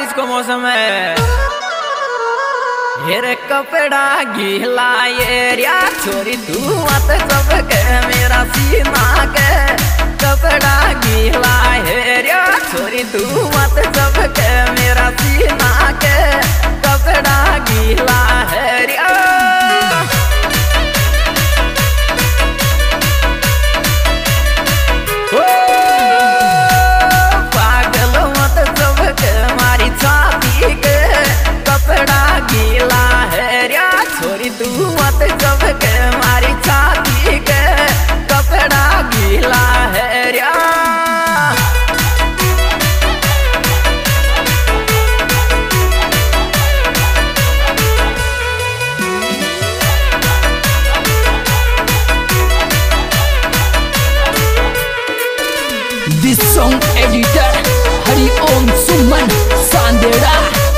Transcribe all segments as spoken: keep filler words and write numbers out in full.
बारिश को मौसम है। मेरे कपड़ा गीला ये रिया छोरी तू मत सब के मेरा सीना के कपड़ा गीला है रिया छोरी तू मत सब के मेरा सीना के कपड़ा गीला है रिया। तू मत जब के मारी छाती के कपड़ा गीला है रिया। This song editor Hari Om Suman Sandera।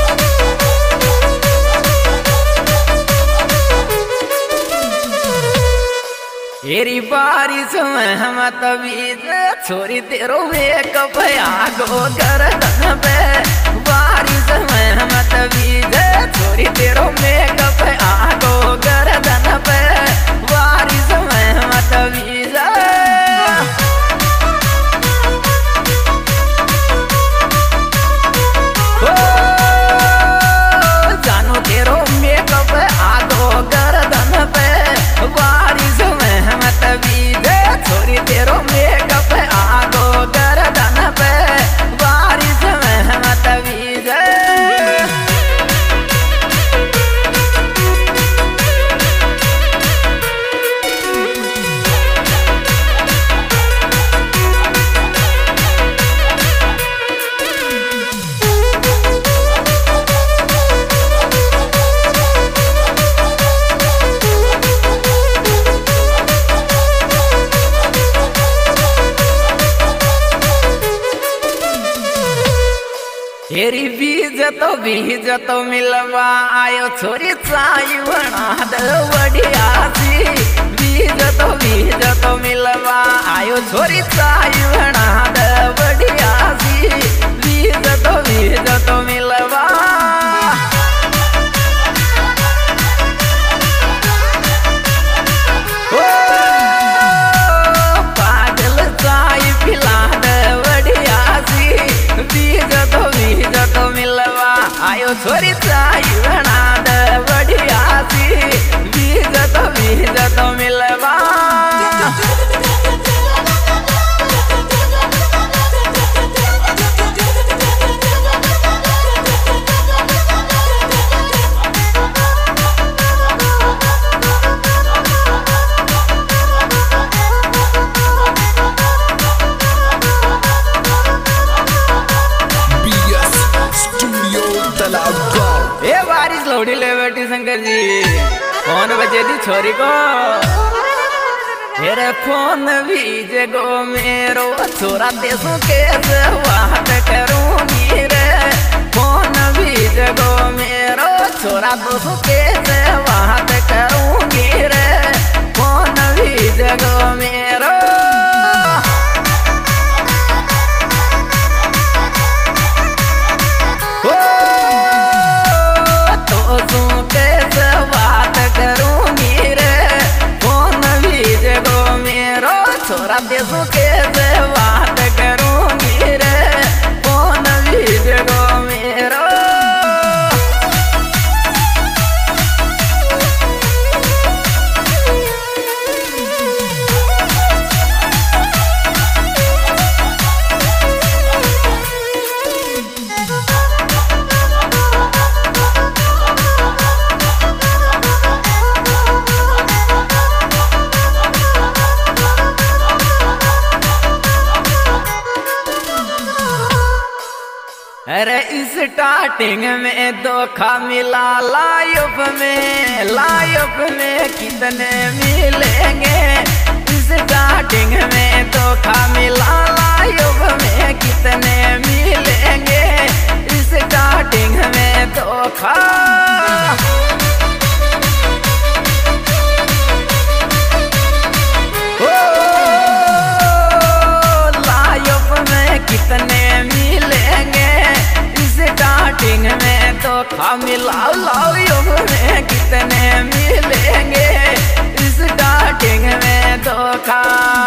तेरी बारिश में हम तबीज छोरी तेरो मेकअप आगो गर्दन पे बारिश में हम तबीज छोरी तेरो मेकअप आगो गर्दन पे बारिश में हम तबीज। जानो तेरो मेकअप आगो गर्दन पे बारिश छोरी तेरो मेकअप आगो गर्दन पे बारिश में हम तबीज। तेरी बीज तो बीज तो मिलवा आयो छोरी चाई बना दे बढ़िया सी बीज तो बीज तो मिलवा आयो छोरी चाई बना दे बढ़िया सी बीज तो बीज तो मिलवा। पागल चाई पिला दे बढ़िया सी बीज तो बीज तो मिलवा आयो छोरी चाई बना दे बढ़िया सी बीज तो बीज तो मिलवा। ये बारिश लौड़ी ले बैठी शंकर जी फोन बजे दी छोरी को तेरे फोन बीज गो मेरो छोरा देशों कैसे बात करूंगी रे फोन बीज गो मेरो छोरा दोस्तों कैसे बात करूंगी रे फोन बीज गो मेरो। छोरा देशों के से बात करूंगी रे फोन बीज गो मेरो। अरे इस स्टार्टिंग में धोखा मिला लाइफ में लाइफ में कितने मिलेंगे इस स्टार्टिंग में धोखा मिला लाइफ में कितने मिलेंगे इस स्टार्टिंग में धोखा। लाइफ में कितने मिलेंगे इस स्टार्टिंग तो खा मिलाओ लाओ यो में कितने मिलेंगे स्टार्टिंग में धोखा।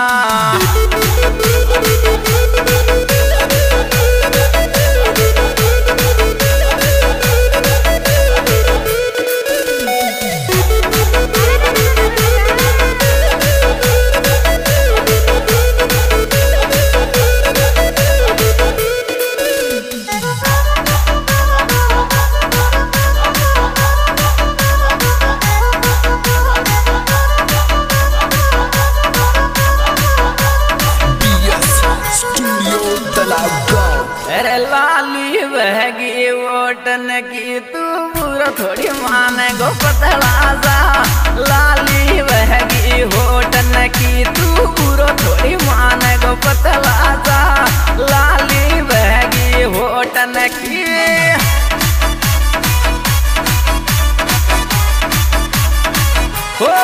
अरे लाली बहगी वोटन की तू बुरा थोड़ी माने गो पतला सा। लाली बहगी वोटन की तू बुरा थोड़ी माने गो पतला सा। लाली बहगी वोटन की हो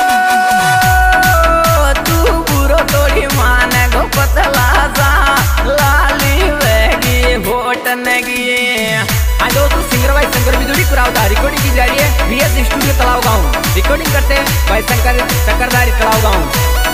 तू बुरा थोड़ी माने गो पतला सा। लाली बहगी वोटन की हाँ दोस्तों सिंगर भाई शंकर बिजुली कुरावदा रिकॉर्डिंग की जा रही है बी एस स्टूडियो तलाव गाँव। रिकॉर्डिंग करते हैं भाई शंकर शंकरदारी तलाव गाँव।